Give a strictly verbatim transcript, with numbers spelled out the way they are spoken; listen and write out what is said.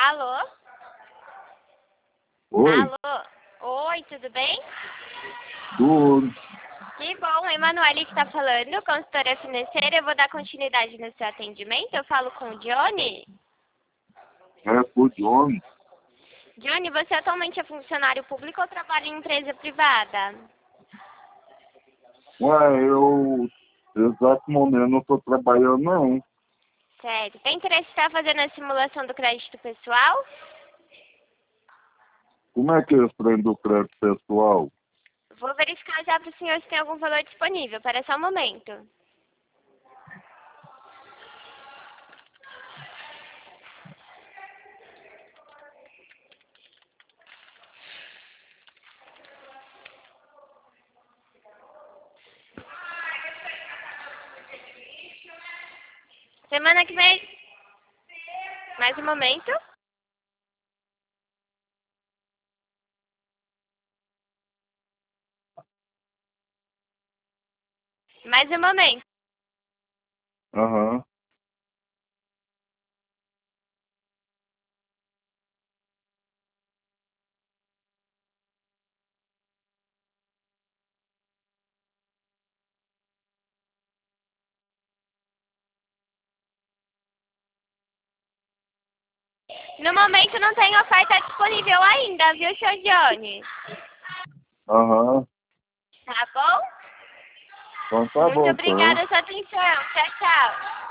Alô? Oi, Alô? Oi, tudo bem? tudo. Que bom, Emanuele que está falando, consultora financeira. Eu vou dar continuidade no seu atendimento. Eu falo com o Johnny. É por Johnny. Johnny, você atualmente é funcionário público ou trabalha em empresa privada? Ué, eu, exato momento, não estou trabalhando, não. Certo. Tem interesse em estar fazendo a simulação do crédito pessoal? Como é que é esse trem do crédito pessoal? Vou verificar já para o senhor se tem algum valor disponível. Para só um momento. Semana que vem. Mais um momento. Mais um momento. Aham. No momento não tem oferta disponível ainda, viu, senhor Johnny? Aham. Tá bom? Então tá Muito bom, então. obrigada pela sua atenção. Tchau, tchau.